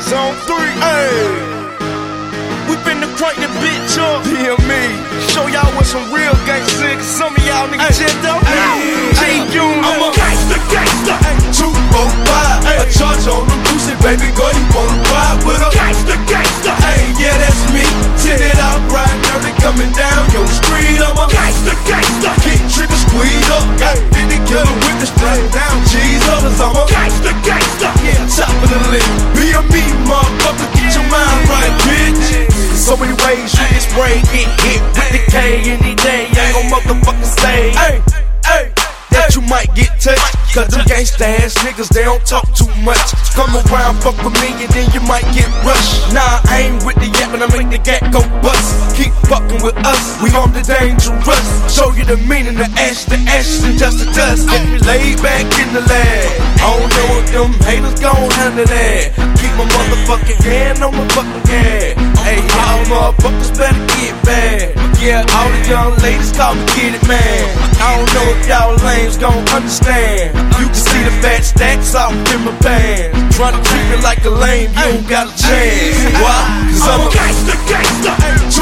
Zone 3, ayy. We finna crank that bitch up. DME, show y'all what some real gangsta is. Some of y'all niggas just don't know. G-Unit, I'm a gangsta. 245, a charge on the Lucy, baby girl, you wanna ride with her? Gangsta. Hey, yeah, that's me. Tint it out, right dirty, coming down your street. I'm a gangsta. Kick trigger, squeeze up. Got 50 killer with the straight down. Jesus, I'm a gangsta. Yeah, top of the list. Be a me, motherfucker, get your mind right, bitch. so many ways you can spray, get hit with the K any day. Ain't gon' motherfucking say, hey, that you might get touched. Cause them gangsta ass niggas, they don't talk too much. Come around, fuck with me, and then you might get rushed. Nah, I ain't with the yap, and I make the gat go bust. Keep fucking with us, we on the dangerous. Show you the meaning of ash to ash and dust to dust. Get me laid back in the lab. I don't know if them haters gon' handle that. Keep my motherfucking hand on my fucking head. Hey, y'all motherfuckers better get bad. Yeah, all the young ladies call me Get It Man. I don't know if y'all lames gon' understand. You can see the fat stacks out in my pants. Try to treat me like a lame, you don't got a chance. Why? Cause I'm a gangsta. 245,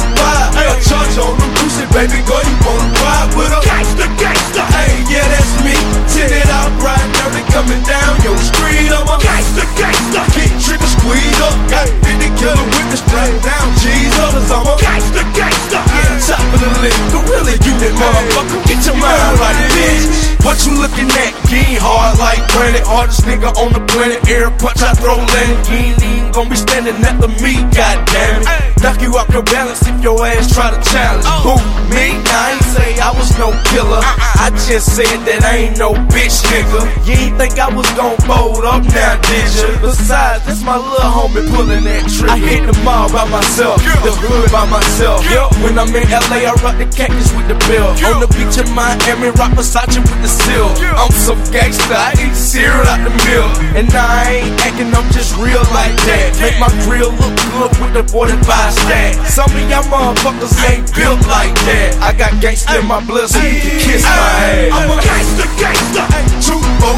a charge on the Lucy, baby girl, you wanna ride with her? Gangsta. Hey, yeah, that's me. Tint it out, right dirty, coming down your street. I'm a gangsta. Kick trigger, squeeze up. Got 50 killer with the straight down. Jesus, I'm a gangsta. Yeah, top of the list. Gorilla unit, motherfucker, get your mind right, bitch. What you looking at? Getting hard like granite. Hardest nigga on the planet. Air punch, I throw land. You ain't even gon' be standing after me, goddamn it. Knock you off your balance if your ass try to challenge. Who, me? I ain't say I was no killer. I just said that I ain't no bitch nigga. You ain't think I was gon' fold up now, did ya? Besides, that's my little homie pulling that trick. I hit the mall by myself, the hood by myself. When I'm in LA, I rock the cactus with the bill. On the beach in Miami, rock Versace with the seal. I'm so gangsta, I eat cereal out the milk. And I ain't acting, I'm just real like that. Make my grill look good with the 45 stack. Some of y'all motherfuckers ain't built like that. I got gangsta in my blood, so you can kiss my ass. I'm a gangsta. 245,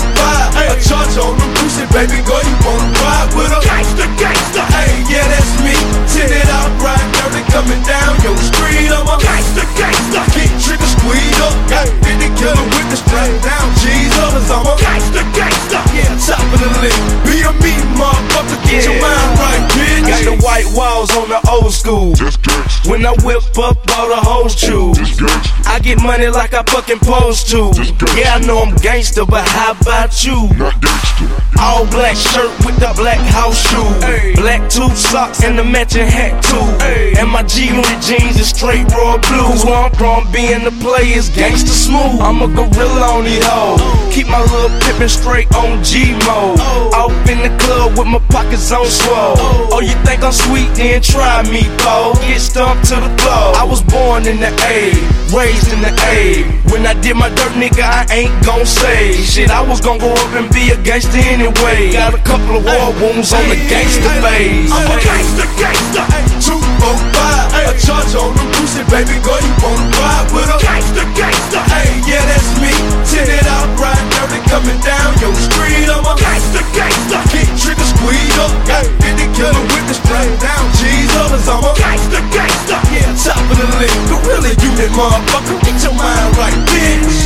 a charge on the Lucy, baby girl, you wanna ride with her? Gangsta. Hey, yeah, that's me. Tint it out, right dirty, coming down your street. I'm a gangsta. Kick trigger, squeeze up. Got 50 killer with the straight down. Jesus, I'm a gangsta. Yeah, top of the list. Be a me, motherfucker, get your mind right, bitch. Got the white walls on the old school. When I whip up, all the hoes choose. I get money like I fucking supposed to. Yeah, I know I'm gangster, but how about you? All black shirt with the black house shoe. Black tube socks and the matching hat too. And my G-Unit jeans is straight royal blue. Cause where I'm from, being the play is gangster smooth. I'm a gorilla on these hoes. Keep my little pippin' straight on G-mode. Off in the club with my pockets on swole. Oh, you think I'm sweet? Then try me, fool. Get stumped to the floor. I was born in the A, raised in the A. When I did my dirt, nigga, I ain't gon' say shit. I was gon' grow up and be a gangster anyway. Got a couple of war wounds on the gangster phase. I'm a gangsta. 245, a charge on the Lucy, baby girl, you wanna ride with her? Gangsta. Hey, yeah, that's me. Tint it out, right dirty, coming down your street. I'm a gangsta. Kick trigger, squeeze up. Got 50 killer with the straight down. Jesus, I'm a gangsta. Yeah, top of the list. Gorilla unit, motherfucker, get your mind right, bitch.